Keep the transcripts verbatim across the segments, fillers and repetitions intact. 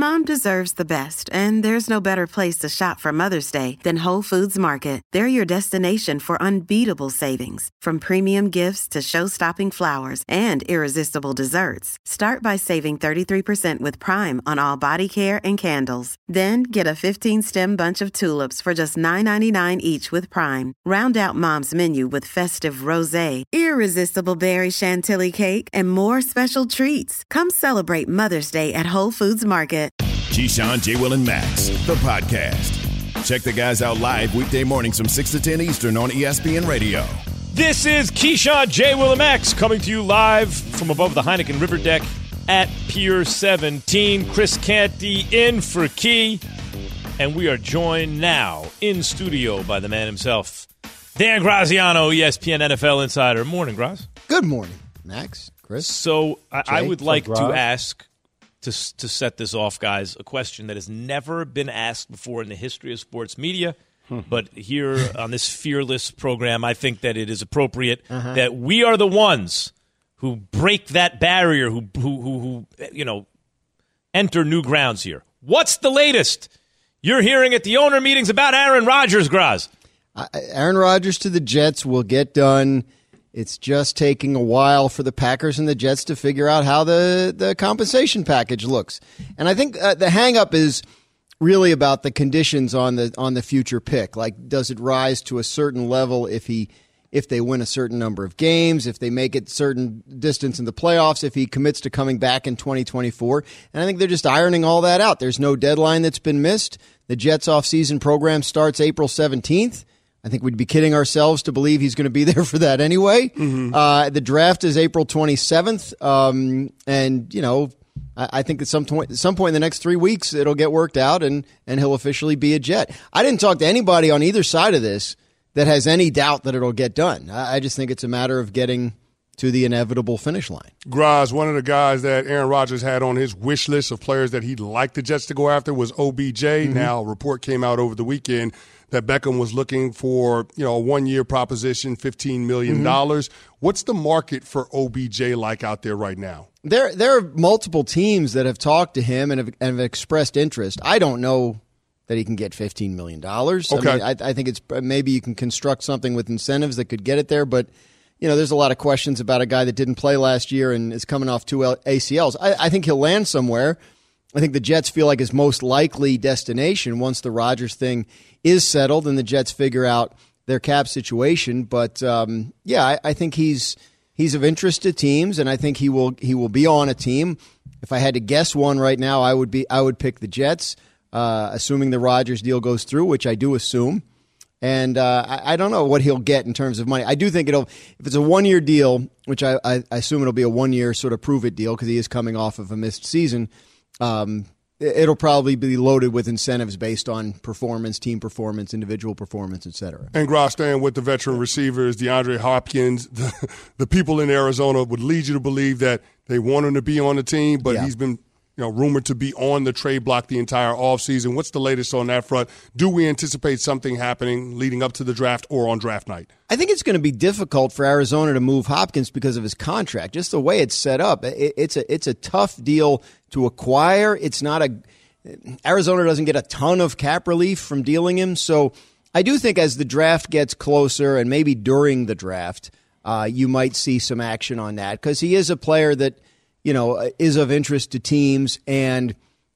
Mom deserves the best, and there's no better place to shop for Mother's Day than Whole Foods Market. They're your destination for unbeatable savings, from premium gifts to show-stopping flowers and irresistible desserts. Start by saving thirty-three percent with Prime on all body care and candles. Then get a fifteen-stem bunch of tulips for just nine ninety-nine each with Prime. Round out Mom's menu with festive rosé, irresistible berry chantilly cake, and more special treats. Come celebrate Mother's Day at Whole Foods Market. Keyshawn, J. Will, and Max, the podcast. Check the guys out live weekday mornings from six to ten Eastern on E S P N Radio. This is Keyshawn, J. Will, and Max coming to you live from above the Heineken River Deck at Pier seventeen. Chris Canty in for Key. And we are joined now in studio by the man himself, Dan Graziano, E S P N N F L Insider. Morning, Graz. Good morning, Max, Chris. So I, I would like Graz? to ask, to, to set this off, guys, a question that has never been asked before in the history of sports media. But here on this fearless program, I think that it is appropriate uh-huh. that we are the ones who break that barrier, who, who, who, who, you know, enter new grounds here. What's the latest you're hearing at the owner meetings about Aaron Rodgers, Graz? Uh, Aaron Rodgers to the Jets will get done. It's just taking a while for the Packers and the Jets to figure out how the, the compensation package looks. And I think uh, the hang-up is really about the conditions on the on the future pick. Like, does it rise to a certain level if he if they win a certain number of games, if they make it certain distance in the playoffs, if he commits to coming back in twenty twenty-four? And I think they're just ironing all that out. There's no deadline that's been missed. The Jets off-season program starts April seventeenth. I think we'd be kidding ourselves to believe he's going to be there for that anyway. Mm-hmm. Uh, the draft is April twenty-seventh. Um, and, you know, I think at some point, at some point in the next three weeks, it'll get worked out and, and he'll officially be a Jet. I didn't talk to anybody on either side of this that has any doubt that it'll get done. I just think it's a matter of getting to the inevitable finish line. Graz, one of the guys that Aaron Rodgers had on his wish list of players that he'd like the Jets to go after was O B J. Mm-hmm. Now, a report came out over the weekend that Beckham was looking for, you know, a one-year proposition, fifteen million dollars. Mm-hmm. What's the market for O B J like out there right now? There there are multiple teams that have talked to him and have, and have expressed interest. I don't know that he can get fifteen million dollars. Okay. I mean, I, I think it's maybe you can construct something with incentives that could get it there, but you know, there's a lot of questions about a guy that didn't play last year and is coming off two A C Ls. I, I think he'll land somewhere. I think the Jets feel like his most likely destination once the Rodgers thing is settled and the Jets figure out their cap situation. But um, yeah, I, I think he's he's of interest to teams, and I think he will he will be on a team. If I had to guess one right now, I would be I would pick the Jets, uh, assuming the Rodgers deal goes through, which I do assume. And uh, I, I don't know what he'll get in terms of money. I do think it'll, if it's a one-year deal, which I, I, I assume it'll be a one-year sort of prove-it deal because he is coming off of a missed season, um, it'll probably be loaded with incentives based on performance, team performance, individual performance, et cetera. And Gross, staying with the veteran receivers, DeAndre Hopkins, the, the people in Arizona would lead you to believe that they want him to be on the team, but yeah. he's been you know, rumored to be on the trade block the entire offseason. What's the latest on that front? Do we anticipate something happening leading up to the draft or on draft night? I think it's going to be difficult for Arizona to move Hopkins because of his contract. Just the way it's set up, it, it's a it's a tough deal to acquire. It's not a Arizona doesn't get a ton of cap relief from dealing him. So I do think as the draft gets closer and maybe during the draft, uh, you might see some action on that because he is a player that, you know, is of interest to teams, and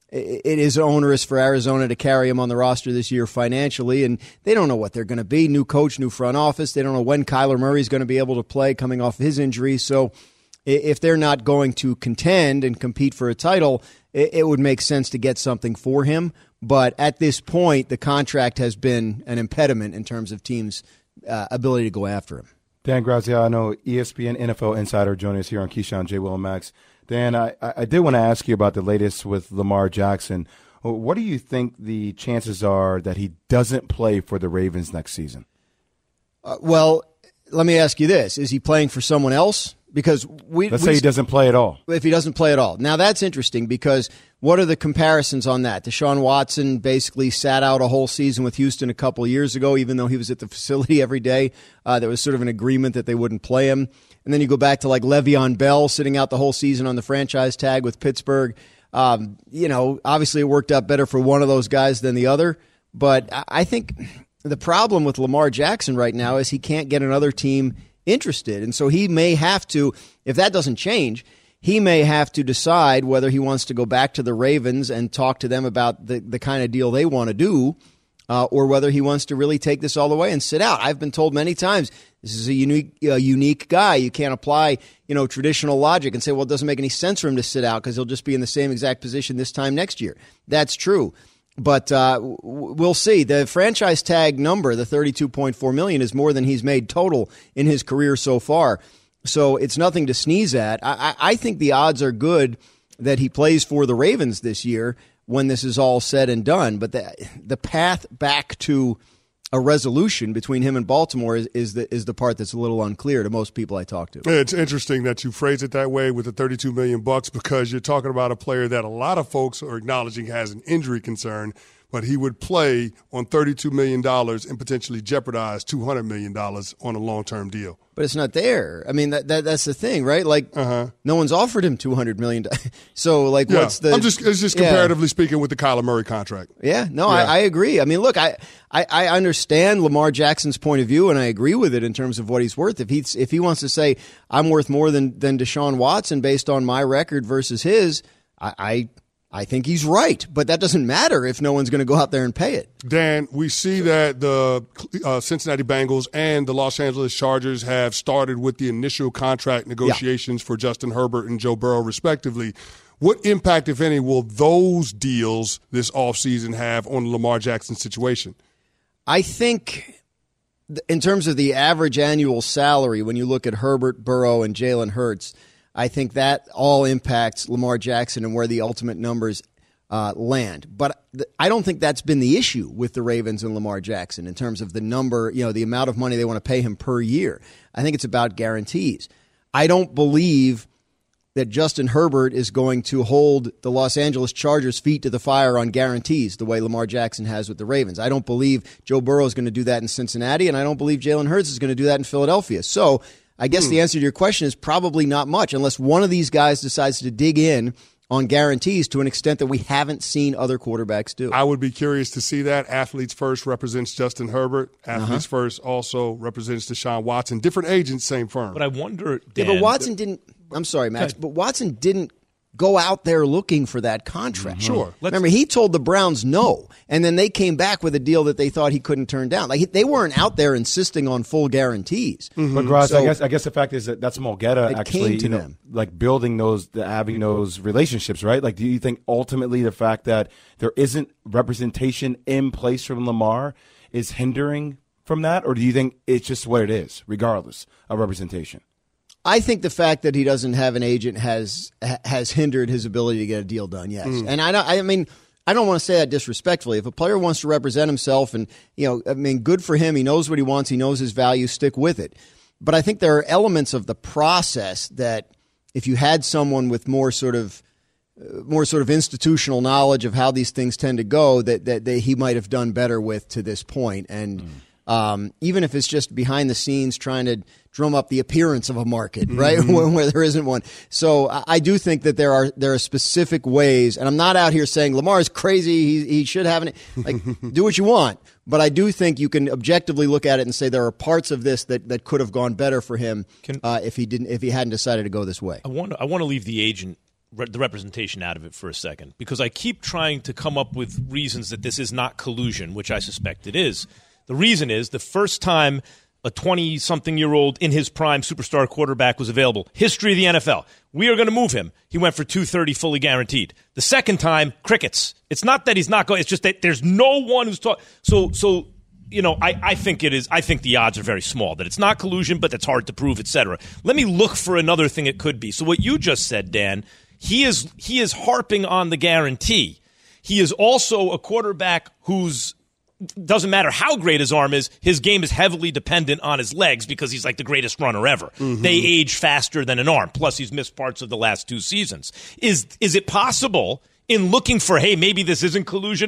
it is onerous for Arizona to carry him on the roster this year financially, and they don't know what they're going to be. New coach, new front office. They don't know when Kyler Murray is going to be able to play coming off his injury. So if they're not going to contend and compete for a title, it would make sense to get something for him. But at this point, the contract has been an impediment in terms of teams' uh, ability to go after him. Dan Graziano, E S P N N F L Insider, joining us here on Keyshawn, J. Will, and Max. Dan, I, I did want to ask you about the latest with Lamar Jackson. What do you think the chances are that he doesn't play for the Ravens next season? Uh, well, let me ask you this. Is he playing for someone else? Because we Let's we, say he doesn't play at all. If he doesn't play at all. Now, that's interesting because what are the comparisons on that? Deshaun Watson basically sat out a whole season with Houston a couple of years ago, even though he was at the facility every day. Uh, there was sort of an agreement that they wouldn't play him. And then you go back to like Le'Veon Bell sitting out the whole season on the franchise tag with Pittsburgh. Um, you know, obviously it worked out better for one of those guys than the other. But I think the problem with Lamar Jackson right now is he can't get another team interested. And so he may have to, if that doesn't change, he may have to decide whether he wants to go back to the Ravens and talk to them about the, the kind of deal they want to do, uh, or whether he wants to really take this all the way and sit out. I've been told many times this is a unique, uh, unique guy. You can't apply, you know, traditional logic and say, well, it doesn't make any sense for him to sit out because he'll just be in the same exact position this time next year. That's true. But uh, we'll see. The franchise tag number, the thirty-two point four million dollars, is more than he's made total in his career so far. So it's nothing to sneeze at. I, I think the odds are good that he plays for the Ravens this year when this is all said and done. But the, the path back to a resolution between him and Baltimore is, is the is the part that's a little unclear to most people I talk to. It's interesting that you phrase it that way with the thirty-two million bucks, because you're talking about a player that a lot of folks are acknowledging has an injury concern, but he would play on thirty-two million dollars and potentially jeopardize two hundred million dollars on a long-term deal. But it's not there. I mean, that, that that's the thing, right? Like, uh-huh. no one's offered him two hundred million dollars. So, like, yeah. what's the... I'm just, it's just yeah. comparatively speaking with the Kyler Murray contract. Yeah, no, yeah. I, I agree. I mean, look, I, I, I understand Lamar Jackson's point of view, and I agree with it in terms of what he's worth. If he's if he wants to say, I'm worth more than, than Deshaun Watson based on my record versus his, I... I I think he's right, but that doesn't matter if no one's going to go out there and pay it. Dan, we see that the uh, Cincinnati Bengals and the Los Angeles Chargers have started with the initial contract negotiations yeah. for Justin Herbert and Joe Burrow, respectively. What impact, if any, will those deals this offseason have on Lamar Jackson's situation? I think in terms of the average annual salary, when you look at Herbert, Burrow, and Jalen Hurts, I think that all impacts Lamar Jackson and where the ultimate numbers uh, land. But th- I don't think that's been the issue with the Ravens and Lamar Jackson in terms of the number, you know, the amount of money they want to pay him per year. I think it's about guarantees. I don't believe that Justin Herbert is going to hold the Los Angeles Chargers' feet to the fire on guarantees the way Lamar Jackson has with the Ravens. I don't believe Joe Burrow is going to do that in Cincinnati, and I don't believe Jalen Hurts is going to do that in Philadelphia. So I guess hmm. the answer to your question is probably not much, unless one of these guys decides to dig in on guarantees to an extent that we haven't seen other quarterbacks do. I would be curious to see that. Athletes First represents Justin Herbert. Athletes uh-huh. First also represents Deshaun Watson. Different agents, same firm. But I wonder, Dan, yeah, but Watson didn't – I'm sorry, Max, but Watson didn't go out there looking for that contract. Mm-hmm. Sure. Let's, Remember, he told the Browns no, and then they came back with a deal that they thought he couldn't turn down. Like, they weren't out there insisting on full guarantees. Mm-hmm. But, Gross, so, I guess I guess the fact is that that's Mulgeta actually, to you know, them. like building those, having those relationships, right? Like, do you think ultimately the fact that there isn't representation in place from Lamar is hindering from that, or do you think it's just what it is, regardless of representation? I think the fact that he doesn't have an agent has has hindered his ability to get a deal done. Yes, mm. and I don't, I mean I don't want to say that disrespectfully. If a player wants to represent himself, and you know, I mean, good for him. He knows what he wants. He knows his value. Stick with it. But I think there are elements of the process that if you had someone with more sort of uh, more sort of institutional knowledge of how these things tend to go, that that, that he might have done better with to this point. And mm. Um, even if it's just behind the scenes trying to drum up the appearance of a market, right, mm-hmm. where there isn't one. So I, I do think that there are there are specific ways, and I'm not out here saying Lamar's crazy, he, he should have an – like, do what you want. But I do think you can objectively look at it and say there are parts of this that, that could have gone better for him can, uh, if he didn't if he hadn't decided to go this way. I want to, I want to leave the agent – the representation out of it for a second, because I keep trying to come up with reasons that this is not collusion, which I suspect it is. The reason is the first time a twenty-something-year-old in his prime superstar quarterback was available, history of the N F L, we are going to move him. He went for two thirty fully guaranteed. The second time, crickets. It's not that he's not going. It's just that there's no one who's talking. So, so you know, I, I think it is. I think the odds are very small that it's not collusion, but that's hard to prove, et cetera. Let me look for another thing it could be. So what you just said, Dan, he is he is harping on the guarantee. He is also a quarterback who's doesn't matter how great his arm is, his game is heavily dependent on his legs because he's like the greatest runner ever. Mm-hmm. They age faster than an arm. Plus, he's missed parts of the last two seasons. Is is it possible, in looking for, hey, maybe this isn't collusion,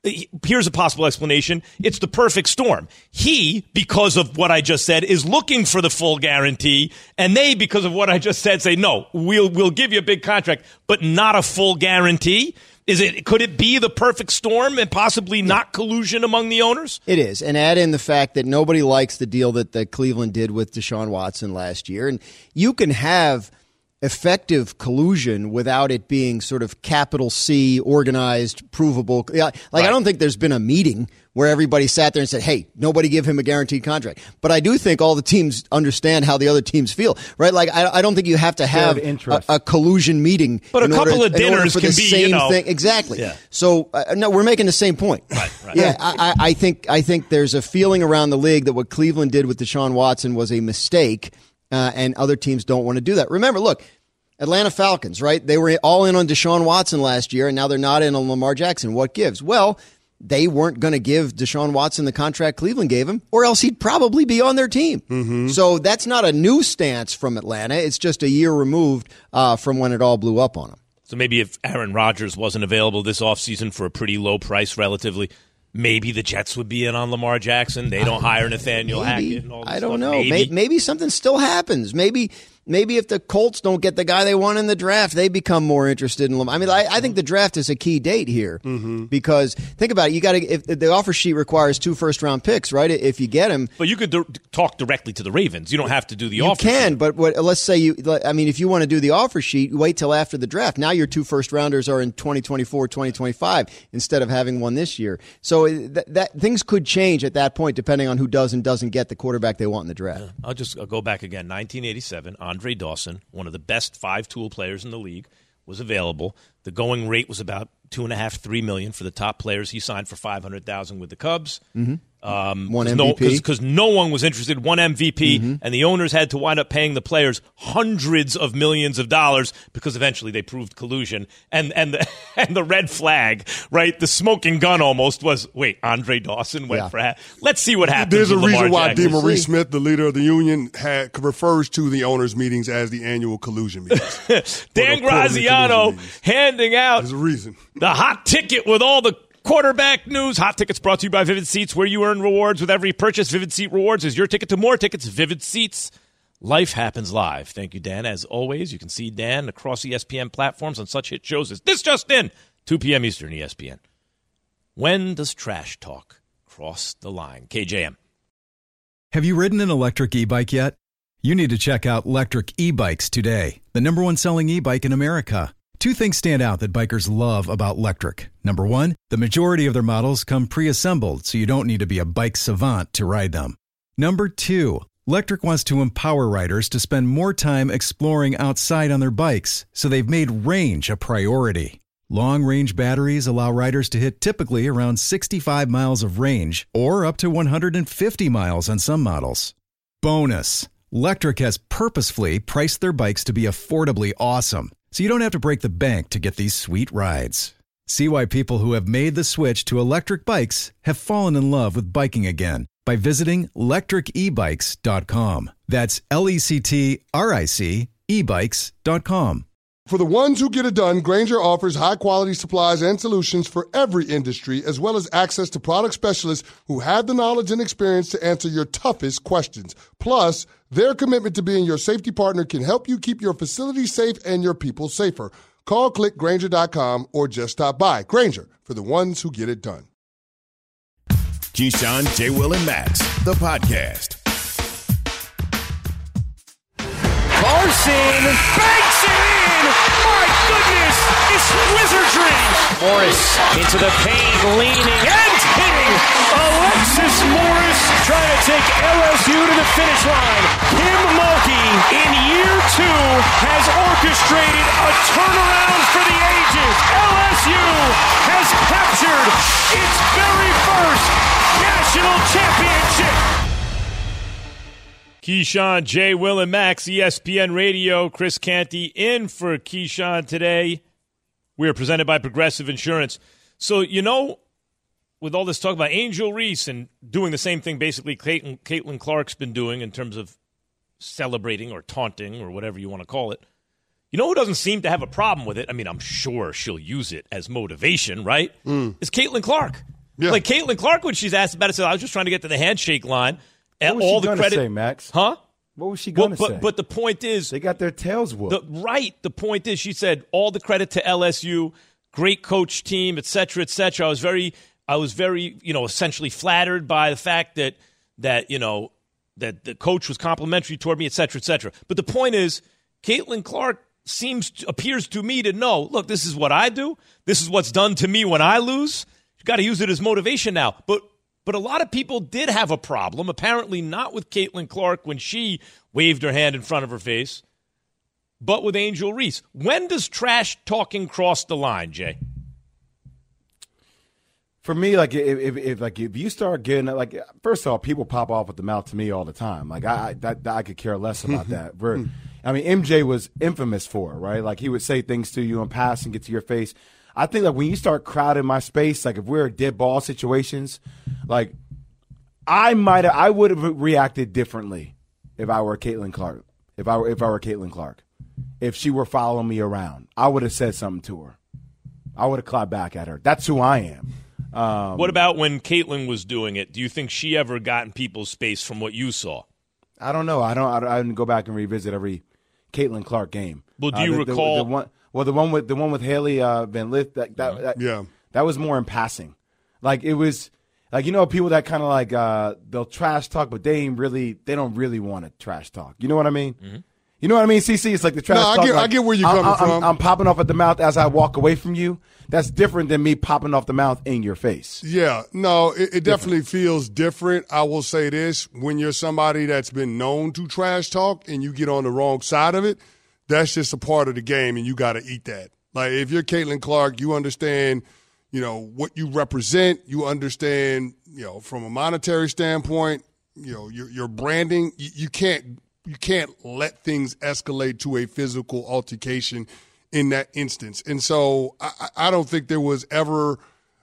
Here's a possible explanation. It's the perfect storm. He, because of what I just said, is looking for the full guarantee, and they, because of what I just said, say, no, we'll we'll give you a big contract, but not a full guarantee. Is it? Could it be the perfect storm and possibly not collusion among the owners? It is. And add in the fact that nobody likes the deal that, that Cleveland did with Deshaun Watson last year. And you can have effective collusion without it being sort of capital C, organized, provable. Like, right. I don't think there's been a meeting where everybody sat there and said, hey, nobody give him a guaranteed contract. But I do think all the teams understand how the other teams feel, right? Like, I, I don't think you have to have a, a collusion meeting. But a couple order, of dinners for can the be, same you know. thing. Exactly. Yeah. So, uh, no, we're making the same point. Right, right. Yeah, I, I think I think there's a feeling around the league that what Cleveland did with Deshaun Watson was a mistake, uh, and other teams don't want to do that. Remember, look, Atlanta Falcons, right? They were all in on Deshaun Watson last year, and now they're not in on Lamar Jackson. What gives? Well, they weren't going to give Deshaun Watson the contract Cleveland gave him, or else he'd probably be on their team. Mm-hmm. So that's not a new stance from Atlanta. It's just a year removed uh, from when it all blew up on him. So maybe if Aaron Rodgers wasn't available this offseason for a pretty low price relatively, maybe the Jets would be in on Lamar Jackson. They don't hire Nathaniel maybe. Hackett and all this I don't stuff. know. Maybe. maybe. Maybe something still happens. Maybe maybe if the Colts don't get the guy they want in the draft, they become more interested in Lamar. I mean, I, I think the draft is a key date here mm-hmm. because think about it. You got to if the offer sheet requires two first round picks, right? If you get him, but you could do, talk directly to the Ravens. You don't have to do the you offer. You can, sheet. but what, let's say you. I mean, if you want to do the offer sheet, wait till after the draft. Now your two first rounders are in twenty twenty-four, twenty twenty-five instead of having one this year. So that, that things could change at that point depending on who does and doesn't get the quarterback they want in the draft. Yeah. I'll just I'll go back again. nineteen eighty-seven, Andre Dawson, one of the best five-tool players in the league, was available. The going rate was about two and a half, three million for the top players. He signed for five hundred thousand with the Cubs. Mm-hmm. Um, one M V P because no, no one was interested. One M V P, mm-hmm. and the owners had to wind up paying the players hundreds of millions of dollars because eventually they proved collusion. And and the and the red flag, right? The smoking gun almost was. Wait, Andre Dawson went yeah. for hat. Let's see what happens. There's a with reason Lamar why Jackson. DeMaurice Smith, the leader of the union, had, refers to the owners' meetings as the annual collusion meetings. Dan Graziano handing out There's a reason. the hot ticket with all the quarterback news. Hot Tickets brought to you by Vivid Seats, where you earn rewards with every purchase. Vivid Seat Rewards is your ticket to more tickets. Vivid Seats. Life happens live. Thank you, Dan. As always, you can see Dan across E S P N platforms on such hit shows as This Just In, two p.m. Eastern, E S P N. When does trash talk cross the line? K J M. Have you ridden an electric e-bike yet? You need to check out Lectric E-Bikes today, the number one selling e-bike in America. Two things stand out that bikers love about Lectric. Number one, the majority of their models come pre-assembled, so you don't need to be a bike savant to ride them. Number two, Lectric wants to empower riders to spend more time exploring outside on their bikes, so they've made range a priority. Long-range batteries allow riders to hit typically around sixty-five miles of range, or up to one hundred fifty miles on some models. Bonus, Lectric has purposefully priced their bikes to be affordably awesome, so you don't have to break the bank to get these sweet rides. See why people who have made the switch to electric bikes have fallen in love with biking again by visiting lectric e bikes dot com. That's L E C T R I C e bikes dot com. For the ones who get it done, Grainger offers high-quality supplies and solutions for every industry, as well as access to product specialists who have the knowledge and experience to answer your toughest questions. Plus, their commitment to being your safety partner can help you keep your facility safe and your people safer. Call click grainger dot com or just stop by. Grainger, for the ones who get it done. Keyshawn, J. Will, and Max, the podcast. Carson banks it in! My goodness, it's wizardry! Morris into the paint, leaning and hitting! Alexis Morris trying to take L S U to the finish line. Kim Mulkey in year two has orchestrated a turnaround for the ages. L S U has captured its very first national championship. Keyshawn, J. Will, and Max, E S P N Radio. Chris Canty in for Keyshawn today. We are presented by Progressive Insurance. So, you know, with all this talk about Angel Reese and doing the same thing basically Caitlin, Caitlin Clark's been doing in terms of celebrating or taunting or whatever you want to call it, you know who doesn't seem to have a problem with it? I mean, I'm sure she'll use it as motivation, right? Mm. Is Caitlin Clark. Yeah. Like Caitlin Clark, when she's asked about it, said, I was just trying to get to the handshake line. What was all she the gonna credit, say, Max? Huh? What was she going to well, say? But, but the point is, they got their tails whooped. The, right. The point is, she said, all the credit to L S U, great coach team, et cetera, et cetera. I was very, I was very, you know, essentially flattered by the fact that, that, you know, that the coach was complimentary toward me, et cetera, et cetera. But the point is, Caitlin Clark seems, to, appears to me to know, look, this is what I do. This is what's done to me when I lose. You've got to use it as motivation now. But But a lot of people did have a problem, apparently not with Caitlin Clark when she waved her hand in front of her face, but with Angel Reese. When does trash talking cross the line, Jay? For me, like if, if, if like if you start getting like, first of all, people pop off at the mouth to me all the time. Like I I, that, I could care less about that. We're, I mean, M J was infamous for it, right? Like he would say things to you and pass and get to your face. I think like when you start crowding my space, like if we're dead ball situations, like I might I would have reacted differently if I were Caitlin Clark. If I were if I were Caitlin Clark, if she were following me around, I would have said something to her. I would have clapped back at her. That's who I am. Um, what about when Caitlin was doing it? Do you think she ever got in people's space from what you saw? I don't know. I don't. I, don't, I didn't go back and revisit every Caitlin Clark game. Well, do you uh, the, recall the, the one? Well, the one with the one with Haley uh, Van Lith, that, that, that yeah, that was more in passing. Like it was, like you know, people that kind of like uh, they'll trash talk, but they ain't really, they don't really want to trash talk. You know what I mean? Mm-hmm. You know what I mean? C C, it's like the trash no, talk. I get, like, I get where you're I'm, coming I'm, from. I'm popping off at the mouth as I walk away from you. That's different than me popping off the mouth in your face. Yeah, no, it, it definitely feels different. I will say this: when you're somebody that's been known to trash talk and you get on the wrong side of it, that's just a part of the game, and you got to eat that. Like, if you're Caitlin Clark, you understand, you know, what you represent. You understand, you know, from a monetary standpoint, you know, your your branding. You, you can't you can't let things escalate to a physical altercation in that instance. And so I, I don't think there was ever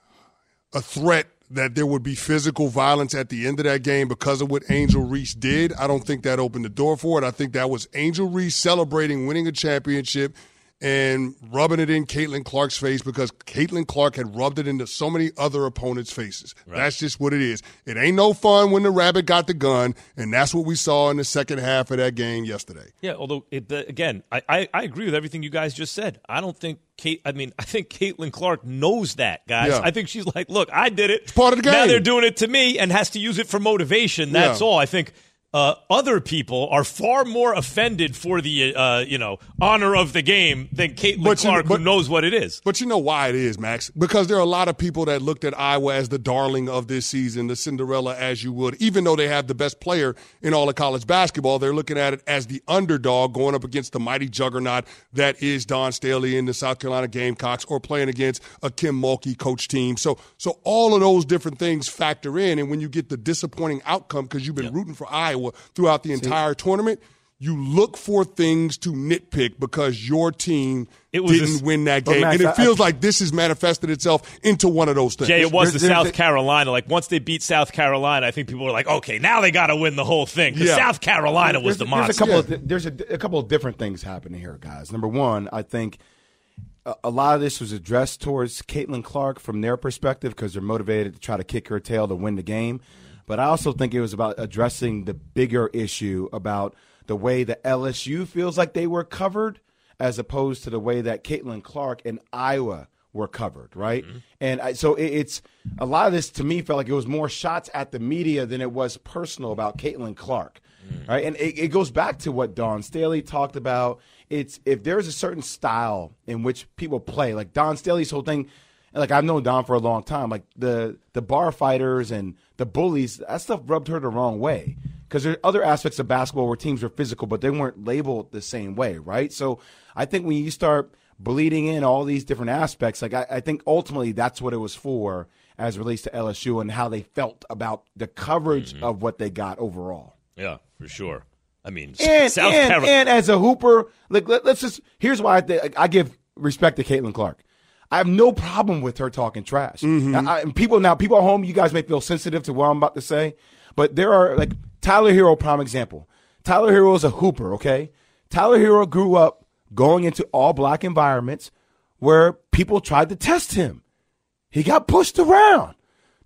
a threat that there would be physical violence at the end of that game because of what Angel Reese did. I don't think that opened the door for it. I think that was Angel Reese celebrating winning a championship and rubbing it in Caitlin Clark's face because Caitlin Clark had rubbed it into so many other opponents' faces. Right. That's just what it is. It ain't no fun when the rabbit got the gun, and that's what we saw in the second half of that game yesterday. Yeah, although, it, again, I, I, I agree with everything you guys just said. I don't think Kate, I mean, I think Caitlin Clark knows that, guys. Yeah. I think she's like, look, I did it. It's part of the game. Now they're doing it to me and has to use it for motivation. That's yeah. all. I think uh, other people are far more offended for the, uh, you know, honor of the game than Caitlin but Clark, you, but, who knows what it is. But you know why it is, Max? Because there are a lot of people that looked at Iowa as the darling of this season, the Cinderella as you would. Even though they have the best player in all of college basketball, they're looking at it as the underdog going up against the mighty juggernaut that is Dawn Staley in the South Carolina Gamecocks, or playing against a Kim Mulkey coach team. So so all of those different things factor in, and when you get the disappointing outcome because you've been yep. rooting for Iowa throughout the entire tournament, you look for things to nitpick because your team it was didn't a, win that game. Max, and it feels I, like this has manifested itself into one of those things. Jay, it was there's, the there's, South there's, Carolina. Like, once they beat South Carolina, I think people were like, okay, now they got to win the whole thing. Because yeah. South Carolina was there's, the there's monster. A couple yeah. of, there's a, a couple of different things happening here, guys. Number one, I think a, a lot of this was addressed towards Caitlin Clark from their perspective because they're motivated to try to kick her tail to win the game. But I also think it was about addressing the bigger issue about the way that L S U feels like they were covered as opposed to the way that Caitlin Clark and Iowa were covered, right? Mm-hmm. And I, so it, it's a lot of this to me felt like it was more shots at the media than it was personal about Caitlin Clark, mm-hmm. right? And it, it goes back to what Dawn Staley talked about. It's if there's a certain style in which people play, like Dawn Staley's whole thing. Like, I've known Dawn for a long time. Like, the, the bar fighters and the bullies, that stuff rubbed her the wrong way. Because there are other aspects of basketball where teams are physical, but they weren't labeled the same way, right? So I think when you start bleeding in all these different aspects, like, I, I think ultimately that's what it was for as it relates to L S U and how they felt about the coverage mm-hmm. of what they got overall. Yeah, for sure. I mean, and, South and, Carolina. And as a hooper, like, let, let's just – here's why I, th- I give respect to Caitlin Clark. I have no problem with her talking trash. Mm-hmm. I, I, people now, people at home, you guys may feel sensitive to what I'm about to say, but there are like Tyler Hero, prime example. Tyler Hero is a hooper, okay? Tyler Hero grew up going into all black environments where people tried to test him. He got pushed around.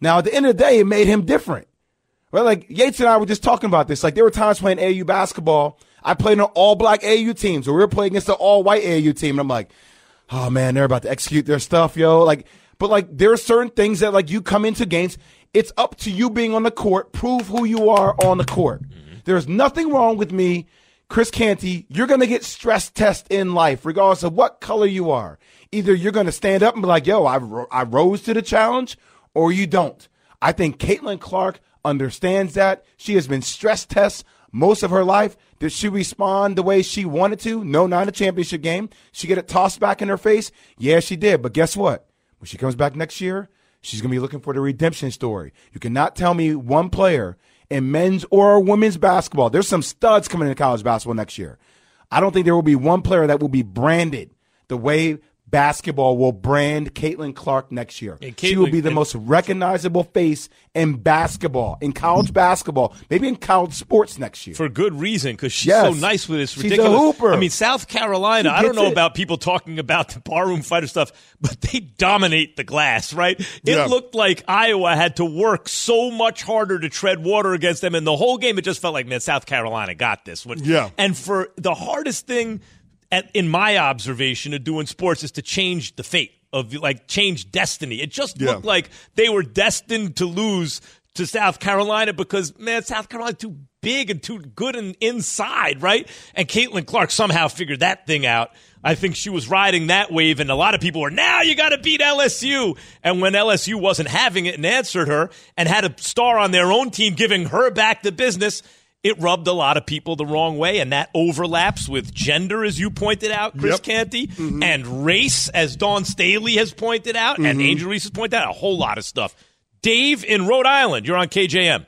Now, at the end of the day, it made him different. Well, like Yates and I were just talking about this. Like there were times playing A A U basketball. I played on all-black A A U teams, or we were playing against the all-white A A U team, and I'm like, oh man, they're about to execute their stuff, yo. Like, but like there are certain things that like you come into games. It's up to you being on the court. Prove who you are on the court. Mm-hmm. There's nothing wrong with me, Chris Canty. You're gonna get stress test in life, regardless of what color you are. Either you're gonna stand up and be like, yo, I ro- I rose to the challenge, or you don't. I think Caitlin Clark understands that. She has been stress tested most of her life. Did she respond the way she wanted to? No, not in a championship game. She get it tossed back in her face? Yeah, she did. But guess what? When she comes back next year, she's going to be looking for the redemption story. You cannot tell me one player in men's or women's basketball. There's some studs coming into college basketball next year. I don't think there will be one player that will be branded the way basketball will brand Caitlin Clark next year. Caitlin, she will be the most recognizable face in basketball, in college basketball, maybe in college sports next year. For good reason, because she's yes. so nice with this ridiculous. She's a hooper. I mean, South Carolina, I don't know it. about people talking about the barroom fighter stuff, but they dominate the glass, right? It yeah. looked like Iowa had to work so much harder to tread water against them. And the whole game, it just felt like, man, South Carolina got this. When, yeah. And for the hardest thing, At, in my observation of doing sports, is to change the fate of, like, change destiny. It just yeah. looked like they were destined to lose to South Carolina because, man, South Carolina's too big and too good and inside, right? And Caitlin Clark somehow figured that thing out. I think she was riding that wave, and a lot of people were, now you got to beat L S U. And when L S U wasn't having it and answered her and had a star on their own team giving her back the business, it rubbed a lot of people the wrong way, and that overlaps with gender, as you pointed out, Chris yep. Canty, mm-hmm. and race, as Dawn Staley has pointed out, mm-hmm. and Angel Reese has pointed out, a whole lot of stuff. Dave in Rhode Island, you're on K J M.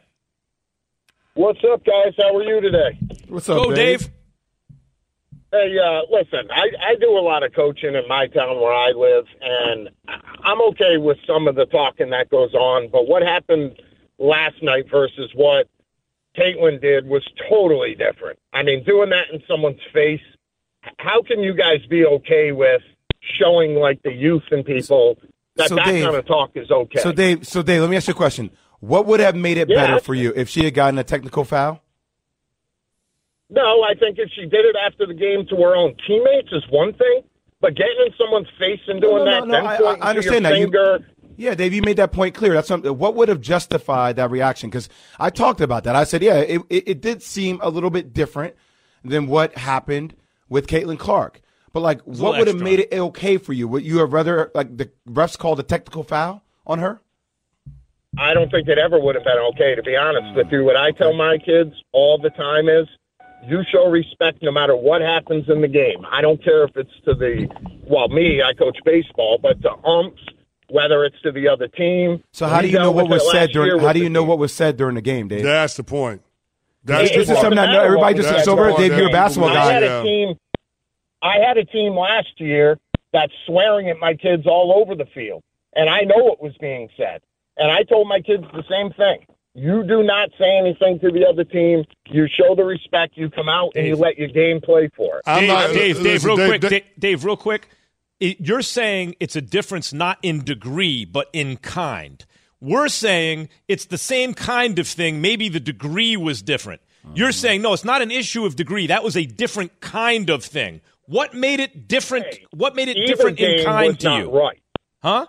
What's up, guys? How are you today? What's up, Go, Dave? Dave? Hey, uh, listen, I, I do a lot of coaching in my town where I live, and I'm okay with some of the talking that goes on, but what happened last night versus what Caitlin did was totally different. I mean, doing that in someone's face, how can you guys be okay with showing, like, the youth in people that so that Dave, kind of talk is okay? So, Dave, so Dave, let me ask you a question. What would have made it yeah, better for you if she had gotten a technical foul? No, I think if she did it after the game to her own teammates is one thing, but getting in someone's face and doing no, no, that, no, then no, pointing I, I understand to your that. finger. You, yeah, Dave, you made that point clear. That's something. What would have justified that reaction? Because I talked about that. I said, yeah, it, it, it did seem a little bit different than what happened with Caitlin Clark. But, like, what would have made it okay for you? Would you have rather, like, the refs called a technical foul on her? I don't think it ever would have been okay, to be honest with you. What I tell my kids all the time is, you show respect no matter what happens in the game. I don't care if it's to the, well, me, I coach baseball, but to umps, whether it's to the other team. So how do you know what was said during? How do you know what was said during the game, Dave? That's the point. That's this is something that everybody just looks over. Dave, you're a basketball guy. I had a team. I had a team last year that's swearing at my kids all over the field, and I know what was being said. And I told my kids the same thing. You do not say anything to the other team. You show the respect. You come out and you let your game play for it. Dave, not, Dave, listen, Dave, real Dave, quick, Dave, Dave, Dave, real quick. It, you're saying it's a difference not in degree, but in kind. We're saying it's the same kind of thing. Maybe the degree was different. You're saying, no, it's not an issue of degree. That was a different kind of thing. What made it different? Hey, what made it either different in game kind was to not you? Right. Huh?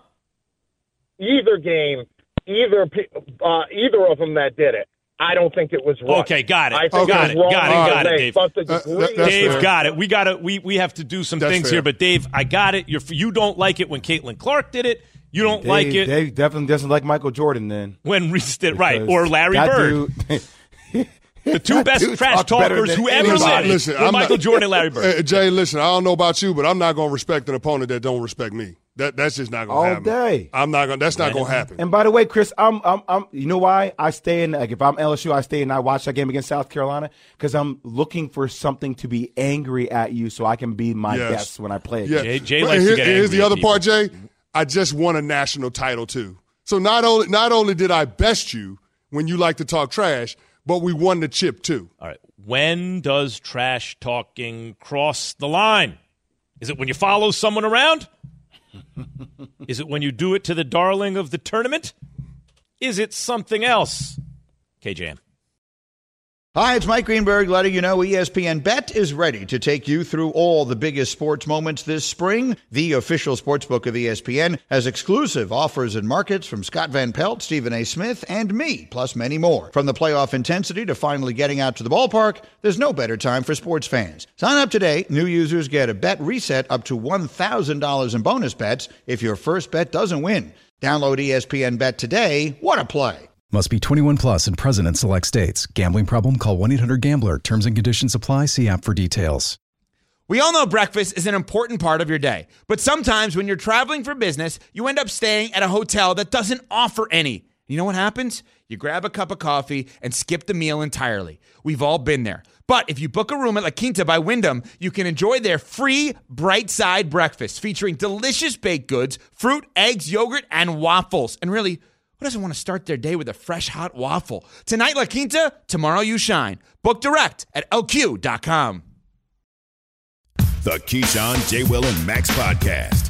Either game, either uh, either of them that did it, I don't think it was right. Okay, got it. I think got it, it, was got it, wrong got it, way, Dave. but the Uh, degree- that- that's Dave, fair. got it. We got to we we have to do some That's things fair. here, but Dave, I got it. You're you don't like it when Caitlin Clark did it. You don't Dave, like it Dave definitely doesn't like Michael Jordan then. when Reese did right Because or Larry that Bird. dude- The two best dude trash talked better talkers than who ever anybody. lived Listen, were I'm Michael not- Jordan and Larry Bird. Uh, Jay, listen, I don't know about you, but I'm not going to respect an opponent that don't respect me. That that's just not going All to happen. day. I'm not going. That's not going to happen. And by the way, Chris, I'm, I'm, I'm. You know why I stay in? Like, if I'm L S U, I stay and I watch that game against South Carolina because I'm looking for something to be angry at you, so I can be my Yes. best when I play. Yeah. Jay- Jay Well, likes to here- get here's angry the at other people. part, Jay. I just won a national title too. So not only not only did I best you when you like to talk trash, but we won the chip too. All right. When does trash talking cross the line? Is it when you follow someone around? Is it when you do it to the darling of the tournament? Is it something else? K J M. Hi, it's Mike Greenberg letting you know E S P N Bet is ready to take you through all the biggest sports moments this spring. The official sportsbook of E S P N has exclusive offers and markets from Scott Van Pelt, Stephen A. Smith, and me, plus many more. From the playoff intensity to finally getting out to the ballpark, there's no better time for sports fans. Sign up today. New users get a bet reset up to one thousand dollars in bonus bets if your first bet doesn't win. Download E S P N Bet today. What a play. Must be twenty-one plus and present in select states. Gambling problem? Call one eight hundred gambler. Terms and conditions apply. See app for details. We all know breakfast is an important part of your day. But sometimes when you're traveling for business, you end up staying at a hotel that doesn't offer any. You know what happens? You grab a cup of coffee and skip the meal entirely. We've all been there. But if you book a room at La Quinta by Wyndham, you can enjoy their free Bright Side breakfast featuring delicious baked goods, fruit, eggs, yogurt, and waffles. And really, who doesn't want to start their day with a fresh, hot waffle? Tonight, La Quinta, tomorrow you shine. Book direct at L Q dot com. The Keyshawn, J. Will, and Max podcast.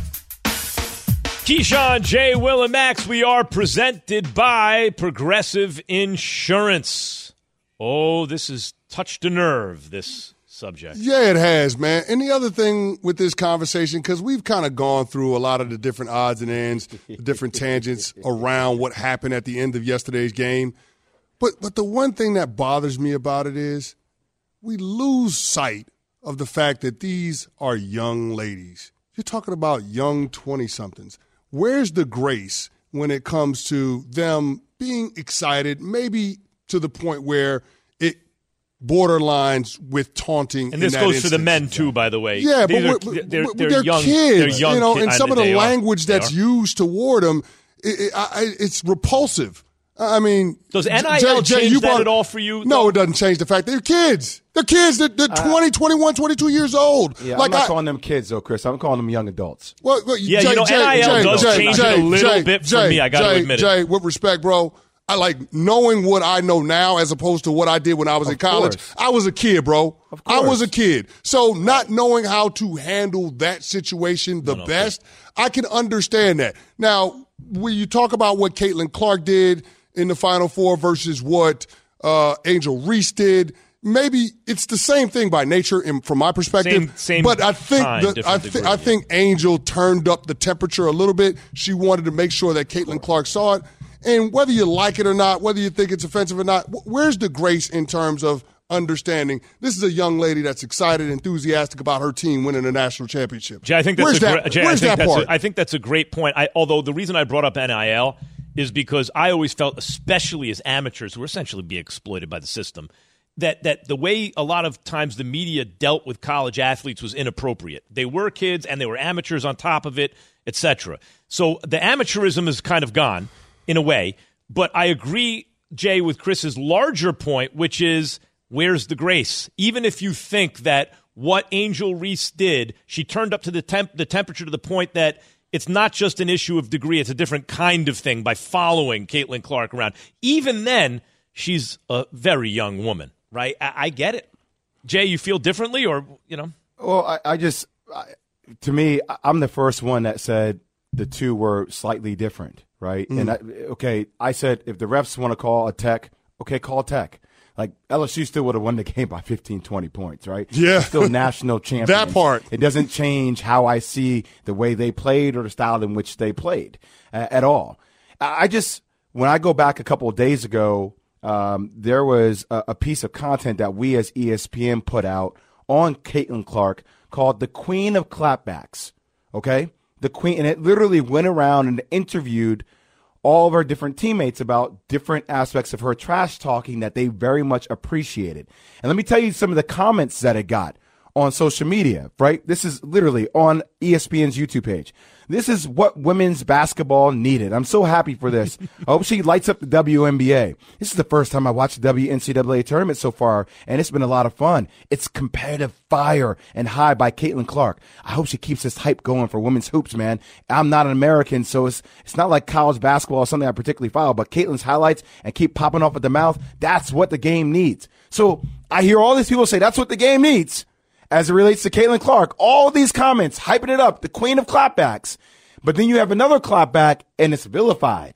Keyshawn, J. Will, and Max, we are presented by Progressive Insurance. Oh, this has touched a nerve, this subject. Yeah, it has, man. And the other thing with this conversation, because we've kind of gone through a lot of the different odds and ends, the different tangents around what happened at the end of yesterday's game. But but the one thing that bothers me about it is we lose sight of the fact that these are young ladies. You're talking about young twenty-somethings. Where's the grace when it comes to them being excited, maybe to the point where it borderlines with taunting? And this in that goes instance. for the men, too, by the way. Yeah, These but, are, we're, they're, but they're, they're young, kids, they're young you know, kid, and some of they the are. language that's They used toward them, it, it, I, it's repulsive. I mean, does N I L Jay, change you that brought, at all for you? No, though? it doesn't change the fact they're kids. They're kids. They're, they're uh, twenty, twenty-one, twenty-two years old. Yeah, like I'm not I, calling them kids, though, Chris. I'm calling them young adults. Well, well, yeah, Jay, you know, Jay, N I L Jay, does Jay, change Jay, it a little Jay, bit Jay, for me. I got to admit Jay, it. with respect, bro, I like knowing what I know now as opposed to what I did when I was Of in college. course. I was a kid, bro. Of I course. was a kid. So not knowing how to handle that situation the No, no, best, I can understand that. Now, when you talk about what Caitlin Clark did in the Final Four versus what uh, Angel Reese did, maybe it's the same thing by nature, and from my perspective. Same- same but I think time, the, I, different th- degree, I yeah. think Angel turned up the temperature a little bit. She wanted to make sure that Caitlin Clark saw it. And whether you like it or not, whether you think it's offensive or not, wh- where's the grace in terms of understanding this is a young lady that's excited, enthusiastic about her team winning a national championship? Jay, I think that's where's a that, great, Jay, where's I think that that's part? A, I think that's a great point. I, although the reason I brought up N I L is because I always felt, especially as amateurs who were essentially being exploited by the system, that that the way a lot of times the media dealt with college athletes was inappropriate. They were kids and they were amateurs on top of it, et cetera. So the amateurism is kind of gone in a way. But I agree, Jay, with Chris's larger point, which is where's the grace? Even if you think that what Angel Reese did, she turned up to the temp- the temperature to the point that it's not just an issue of degree, it's a different kind of thing by following Caitlin Clark around. Even then, she's a very young woman, right? I, I get it. Jay, you feel differently or, you know? Well, I, I just, I, to me, I'm the first one that said the two were slightly different, right? Mm. And, I, okay, I said if the refs want to call a tech, okay, call tech. Like, L S U still would have won the game by fifteen, twenty points, right? Yeah. They're still national champions. That part. It doesn't change how I see the way they played or the style in which they played uh, at all. I just, when I go back a couple of days ago, um, there was a, a piece of content that we as E S P N put out on Caitlin Clark called The Queen of Clapbacks, okay? The Queen, and it literally went around and interviewed all of her different teammates about different aspects of her trash talking that they very much appreciated. And let me tell you some of the comments that it got on social media, right? This is literally on E S P N's YouTube page. This is what women's basketball needed. I'm so happy for this. I hope she lights up the W N B A. This is the first time I watched the W N C double A tournament so far, and it's been a lot of fun. It's competitive fire and high by Caitlin Clark. I hope she keeps this hype going for women's hoops, man. I'm not an American, so it's it's not like college basketball is something I particularly follow, but Caitlin's highlights and keep popping off at the mouth, that's what the game needs. So I hear all these people say that's what the game needs. As it relates to Caitlin Clark, all these comments, hyping it up, the queen of clapbacks. But then you have another clapback, and it's vilified.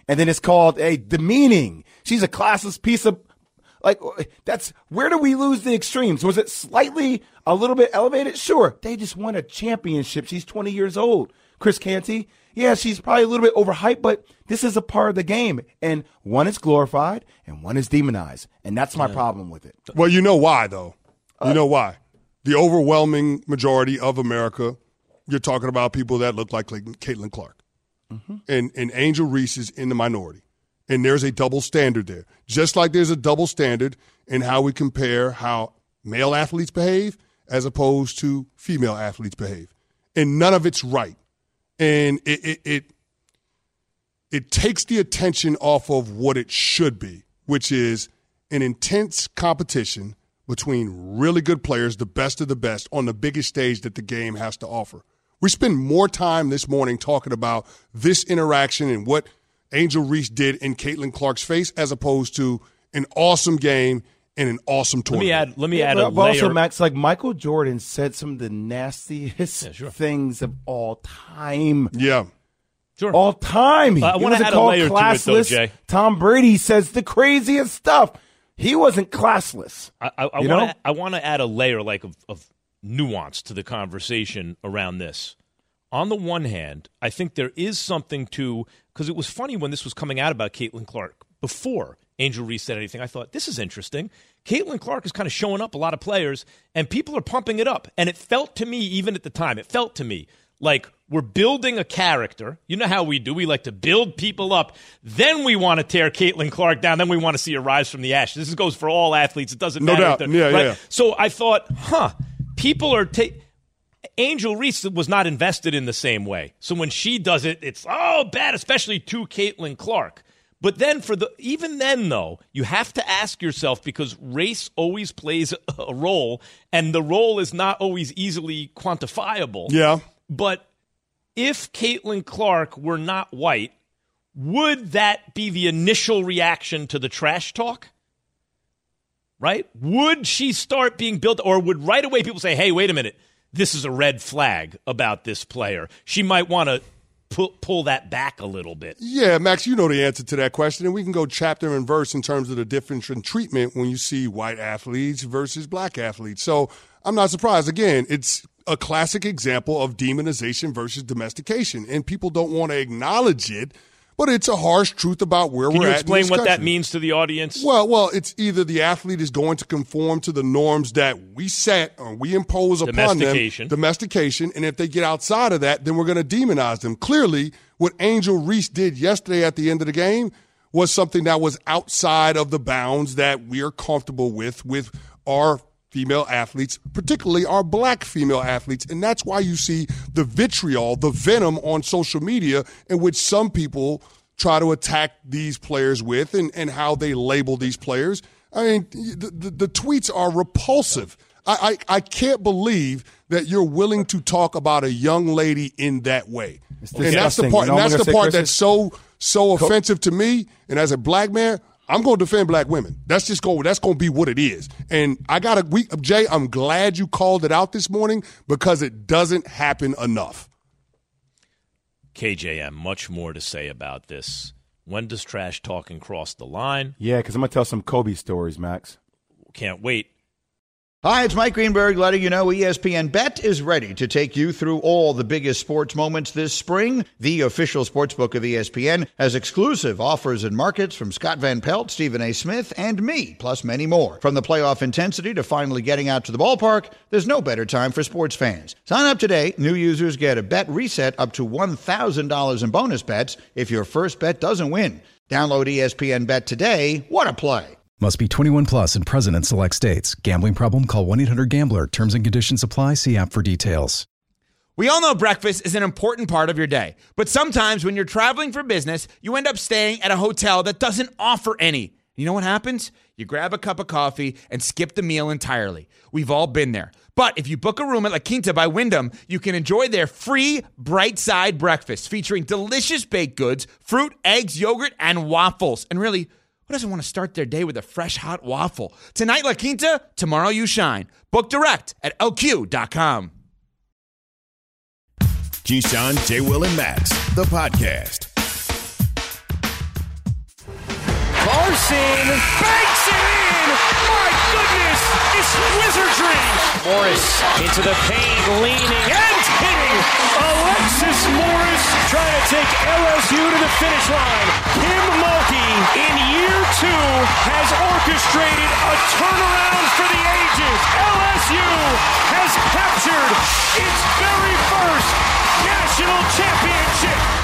And then it's called a demeaning. She's a classless piece of, like, that's, where do we lose the extremes? Was it slightly a little bit elevated? Sure. They just won a championship. She's twenty years old. Chris Canty. Yeah, she's probably a little bit overhyped, but this is a part of the game. And one is glorified and one is demonized. And that's my yeah. problem with it. Well, you know why, though. You uh, know why. The overwhelming majority of America, you're talking about people that look like Caitlin Clark. Mm-hmm. And, and Angel Reese is in the minority. And there's a double standard there. Just like there's a double standard in how we compare how male athletes behave as opposed to female athletes behave. And none of it's right. And it, it it it takes the attention off of what it should be, which is an intense competition between really good players, the best of the best, on the biggest stage that the game has to offer. We spend more time this morning talking about this interaction and what Angel Reese did in Caitlin Clark's face as opposed to an awesome game and an awesome tournament. Let me add, let me add yeah, a but layer. Also, Max, like Michael Jordan said some of the nastiest yeah, sure. things of all time. Yeah. Sure. All time. Uh, I want to add a layer classless. to it, though, Jay. Tom Brady says the craziest stuff. He wasn't classless. I, I, I want to I want to add a layer like of, of nuance to the conversation around this. On the one hand, I think there is something to, because it was funny when this was coming out about Caitlin Clark before Angel Reese said anything. I thought, this is interesting. Caitlin Clark is kind of showing up a lot of players, and people are pumping it up. And it felt to me, even at the time, it felt to me like we're building a character. You know how we do. We like to build people up. Then we want to tear Caitlin Clark down. Then we want to see her rise from the ashes. This goes for all athletes. It doesn't no matter. Doubt. Yeah, right? yeah. So I thought, huh, people are taking – Angel Reese was not invested in the same way. So when she does it, it's, oh, bad, especially to Caitlin Clark. But then for the even then, though, you have to ask yourself, because race always plays a role, and the role is not always easily quantifiable. Yeah. But if Caitlin Clark were not white, would that be the initial reaction to the trash talk? Right? Would she start being built, or would right away people say, hey, wait a minute, this is a red flag about this player? She might want to pull, pull that back a little bit. Yeah, Max, you know the answer to that question, and we can go chapter and verse in terms of the difference in treatment when you see white athletes versus black athletes. So I'm not surprised. Again, it's a classic example of demonization versus domestication, and people don't want to acknowledge it, but it's a harsh truth about where Can we're you at. Explain in what country. that means to the audience. Well, well, it's either the athlete is going to conform to the norms that we set or we impose upon them. Domestication. Domestication. And if they get outside of that, then we're going to demonize them. Clearly, what Angel Reese did yesterday at the end of the game was something that was outside of the bounds that we are comfortable with, with our female athletes, particularly our black female athletes. And that's why you see the vitriol, the venom on social media in which some people try to attack these players with, and, and how they label these players. I mean, the, the, the tweets are repulsive. I, I, I can't believe that you're willing to talk about a young lady in that way. And that's the part, and that's the part that's so so offensive to me. And as a black man, I'm going to defend black women. That's just going. That's going to be what it is. And I got a week, Jay. I'm glad you called it out this morning, because it doesn't happen enough. K J M, much more to say about this. When does trash talking cross the line? Yeah, because I'm going to tell some Kobe stories, Max. Can't wait. Hi, it's Mike Greenberg letting you know E S P N Bet is ready to take you through all the biggest sports moments this spring. The official sportsbook of E S P N has exclusive offers and markets from Scott Van Pelt, Stephen A. Smith, and me, plus many more. From the playoff intensity to finally getting out to the ballpark, there's no better time for sports fans. Sign up today. New users get a bet reset up to one thousand dollars in bonus bets if your first bet doesn't win. Download E S P N Bet today. What a play. Must be twenty-one plus and present in select states. Gambling problem? Call one eight hundred gambler. Terms and conditions apply. See app for details. We all know breakfast is an important part of your day. But sometimes when you're traveling for business, you end up staying at a hotel that doesn't offer any. You know what happens? You grab a cup of coffee and skip the meal entirely. We've all been there. But if you book a room at La Quinta by Wyndham, you can enjoy their free Bright Side breakfast featuring delicious baked goods, fruit, eggs, yogurt, and waffles. And really, who doesn't want to start their day with a fresh, hot waffle? Tonight, La Quinta, tomorrow you shine. Book direct at L Q dot com. Keyshawn, J. Will, and Max, the podcast. Thompson banks it in. My goodness, it's wizardry. Morris into the paint, leaning and hitting. Alexis Morris trying to take L S U to the finish line. Kim Mulkey in year two has orchestrated a turnaround for the ages. L S U has captured its very first national championship.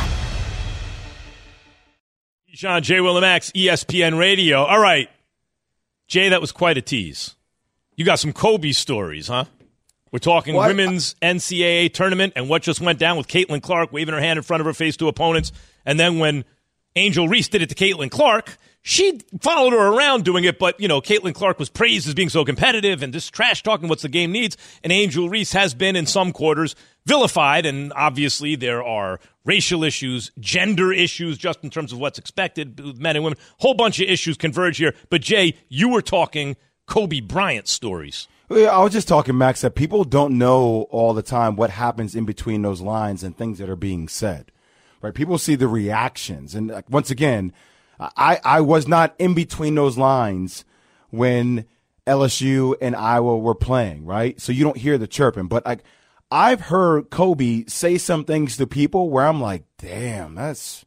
Sean, J. Will and Max, E S P N Radio. All right. Jay, that was quite a tease. You got some Kobe stories, huh? We're talking what? Women's N C double A tournament and what just went down with Caitlin Clark waving her hand in front of her face to opponents. And then when Angel Reese did it to Caitlin Clark, she followed her around doing it, but, you know, Caitlin Clark was praised as being so competitive and just trash-talking what the game needs, and Angel Reese has been, in some quarters, vilified, and obviously there are racial issues, gender issues, just in terms of what's expected with men and women. Whole bunch of issues converge here. But, Jay, you were talking Kobe Bryant stories. I was just talking, Max, that people don't know all the time what happens in between those lines and things that are being said. Right? People see the reactions. And, like, once again, I, I was not in between those lines when L S U and Iowa were playing, right? So you don't hear the chirping. But like, I've heard Kobe say some things to people where I'm like, damn, that's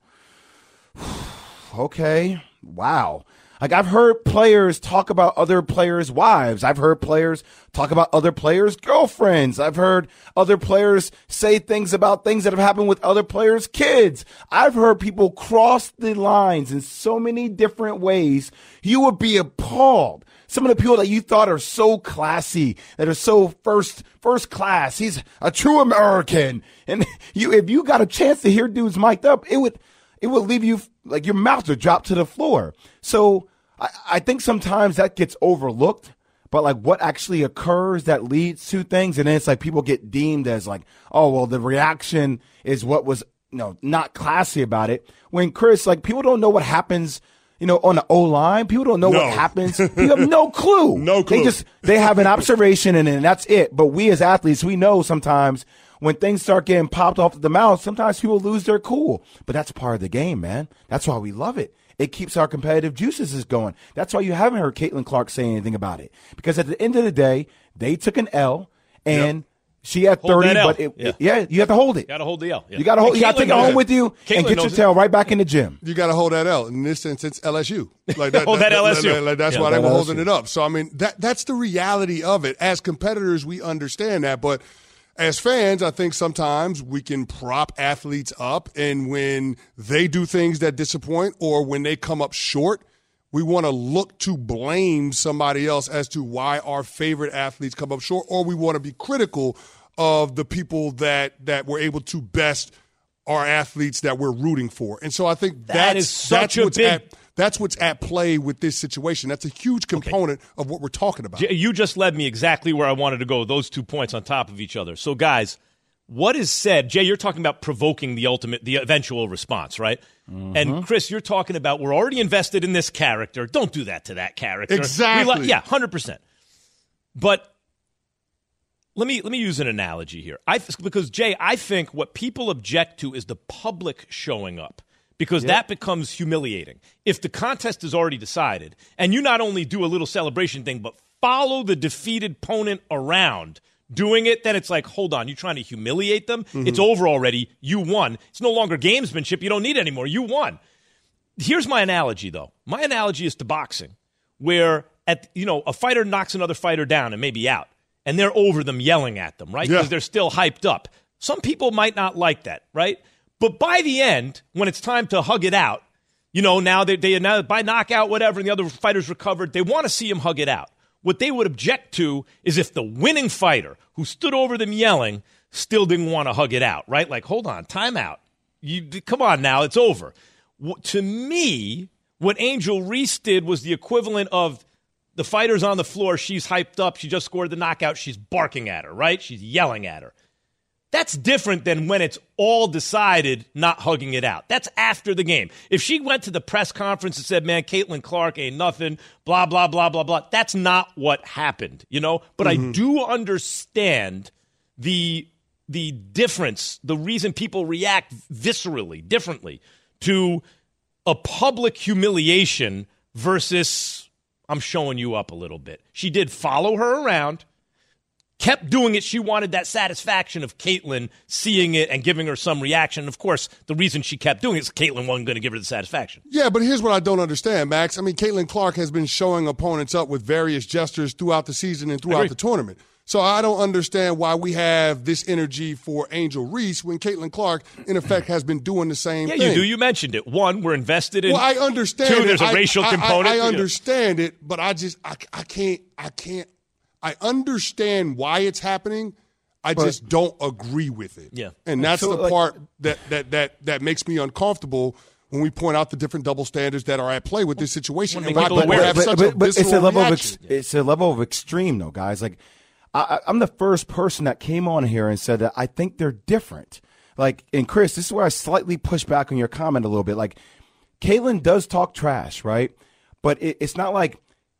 okay. Wow. Like, I've heard players talk about other players' wives. I've heard players talk about other players' girlfriends. I've heard other players say things about things that have happened with other players' kids. I've heard people cross the lines in so many different ways. You would be appalled. Some of the people that you thought are so classy, that are so first first class. He's a true American. And you, if you got a chance to hear dudes mic'd up, it would it would leave you like your mouth would drop to the floor. So I, I think sometimes that gets overlooked, but like what actually occurs that leads to things, and then it's like people get deemed as like, oh, well, the reaction is what was, you know, not classy about it. When Chris, like, people don't know what happens, you know, on the O-line. People don't know no. what happens. People have no clue. No clue. They just, they have an observation and then that's it. But we as athletes, we know sometimes when things start getting popped off the mouth, sometimes people lose their cool. But that's part of the game, man. That's why we love it. It keeps our competitive juices is going. That's why you haven't heard Caitlin Clark say anything about it. Because at the end of the day, they took an L, and yep. she had hold thirty, but it, yeah. it, yeah, you have to hold it. You got to hold the L. Yeah. You got to hold. You got to take it home with you Caitlin and get your tail it. right back in the gym. You got to hold that L. In this instance, L S U. Like that, hold that, that L S U. Like, like, that's yeah, why they were L S U. holding it up. So I mean, that that's the reality of it. As competitors, we understand that, but as fans, I think sometimes we can prop athletes up, and when they do things that disappoint or when they come up short, we want to look to blame somebody else as to why our favorite athletes come up short, or we want to be critical of the people that, that were able to best our athletes that we're rooting for. And so I think that that's, is such that's a what's big... at That's what's at play with this situation. That's a huge component okay. of what we're talking about. You just led me exactly where I wanted to go, those two points on top of each other. So, guys, what is said, Jay, you're talking about provoking the ultimate, the eventual response, right? Mm-hmm. And, Chris, you're talking about we're already invested in this character. Don't do that to that character. Exactly. Li- yeah, one hundred percent. But let me let me use an analogy here. I Because, Jay, I think what people object to is the public showing up. Because yep. that becomes humiliating. If the contest is already decided, and you not only do a little celebration thing, but follow the defeated opponent around doing it, then it's like, hold on, you're trying to humiliate them? Mm-hmm. It's over already. You won. It's no longer gamesmanship. You don't need it anymore. You won. Here's my analogy, though. My analogy is to boxing, where at you know a fighter knocks another fighter down and maybe out, and they're over them yelling at them, right? Because yeah. they're still hyped up. Some people might not like that, right? But by the end, when it's time to hug it out, you know, now they, they now by knockout, whatever, and the other fighters recovered, they want to see him hug it out. What they would object to is if the winning fighter who stood over them yelling still didn't want to hug it out, right? Like, hold on, time out. You, come on now, it's over. What, to me, what Angel Reese did was the equivalent of the fighter's on the floor, she's hyped up, she just scored the knockout, she's barking at her, right? She's yelling at her. That's different than when it's all decided, not hugging it out. That's after the game. If she went to the press conference and said, man, Caitlin Clark ain't nothing, blah, blah, blah, blah, blah, that's not what happened, you know? But mm-hmm. I do understand the the difference, the reason people react viscerally, differently to a public humiliation versus I'm showing you up a little bit. She did follow her around, kept doing it. She wanted that satisfaction of Caitlin seeing it and giving her some reaction. Of course, the reason she kept doing it is Caitlin wasn't going to give her the satisfaction. Yeah, but here's what I don't understand, Max. I mean, Caitlin Clark has been showing opponents up with various gestures throughout the season and throughout the tournament. So I don't understand why we have this energy for Angel Reese when Caitlin Clark, in effect, has been doing the same yeah, thing. You do. You mentioned it. One, we're invested in. Well, I understand. Two, it. there's a I, racial I, component. I, I understand it, but I just I, I can't I can't I understand why it's happening. I but, just don't agree with it. Yeah, and that's so, the like, part that, that that that makes me uncomfortable when we point out the different double standards that are at play with this situation. Well, and why people people aware. have but, such but, a but it's a visceral level reaction. of ex- it's a level of extreme, though, guys. Like. I, I'm the first person that came on here and said that I think they're different. Like, and Chris, this is where I slightly push back on your comment a little bit. Like, Caitlin does talk trash, right? But it, it's not like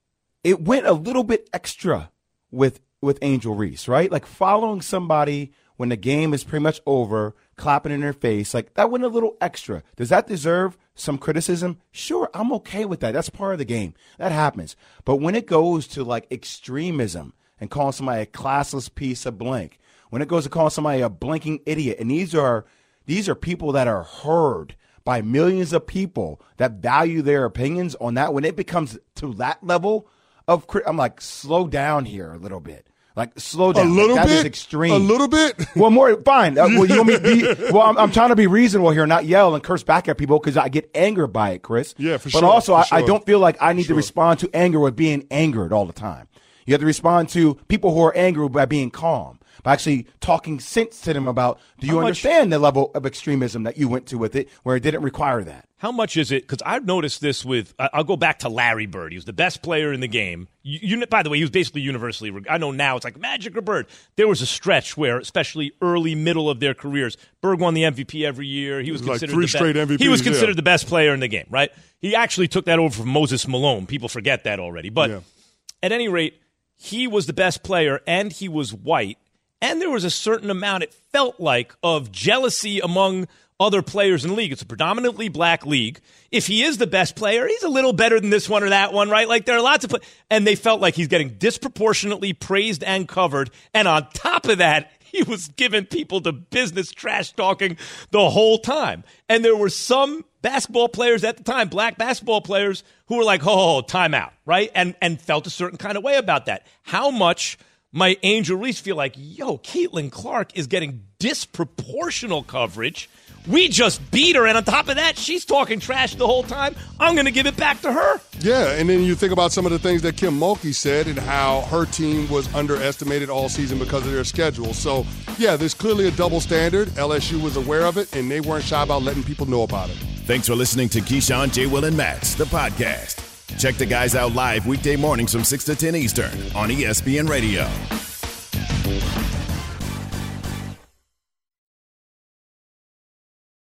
it went a little bit extra with with Angel Reese, right? Like following somebody when the game is pretty much over, clapping in their face, like that went a little extra. Does that deserve some criticism? Sure, I'm okay with that. That's part of the game. That happens. But when it goes to like extremism, and calling somebody a classless piece of blank, when it goes to calling somebody a blinking idiot, and these are these are people that are heard by millions of people that value their opinions on that, when it becomes to that level of, I'm like, slow down here a little bit. Like, slow down. A little like, that bit? is extreme. A little bit? Well, more, fine. Uh, well, you want me to be, well, I'm, I'm trying to be reasonable here, not yell and curse back at people because I get angered by it, Chris. Yeah, for but sure. But also, for I, sure. I don't feel like I need For to sure. respond to anger with being angered all the time. You have to respond to people who are angry by being calm, by actually talking sense to them about, do you How much- understand the level of extremism that you went to with it where it didn't require that? How much is it? Because I've noticed this with, I- I'll go back to Larry Bird. He was the best player in the game. You, you, by the way, he was basically universally, reg- I know now it's like Magic or Bird. There was a stretch where, especially early, middle of their careers, Bird won the M V P every year. He was, was like considered three the straight best. M V Ps, He was considered yeah. the best player in the game, right? He actually took that over from Moses Malone. People forget that already. But Yeah. at any rate, he was the best player, and he was white. And there was a certain amount, it felt like, of jealousy among other players in the league. It's a predominantly black league. If he is the best player, he's a little better than this one or that one, right? Like, there are lots of players. And they felt like he's getting disproportionately praised and covered. And on top of that, he was giving people the business trash talking the whole time. And there were some basketball players at the time, black basketball players, who were like, oh, timeout, right? And and felt a certain kind of way about that. How much might Angel Reese feel like, yo, Caitlin Clark is getting disproportional coverage. We just beat her, and on top of that, she's talking trash the whole time. I'm going to give it back to her. Yeah, and then you think about some of the things that Kim Mulkey said and how her team was underestimated all season because of their schedule. So, yeah, there's clearly a double standard. L S U was aware of it, and they weren't shy about letting people know about it. Thanks for listening to Keyshawn, J. Will, and Max, the podcast. Check the guys out live weekday mornings from six to ten Eastern on E S P N Radio.